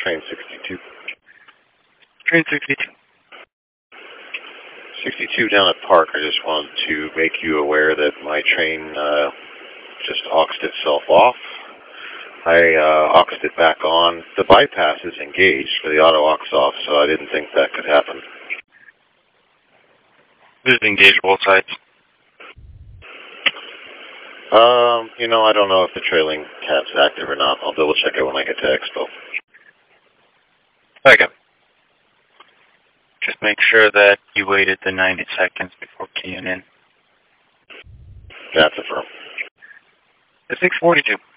train 62. Train 62. 62 down at Park. I just wanted to make you aware that my train just auxed itself off. I auxed it back on. The bypass is engaged for the auto aux off, so I didn't think that could happen. This is engaged both sides. I don't know if the trailing cab's active or not. I'll double check it when I get to Expo. Okay. Just make sure that you waited the 90 seconds before keying in. That's affirmed. The 642.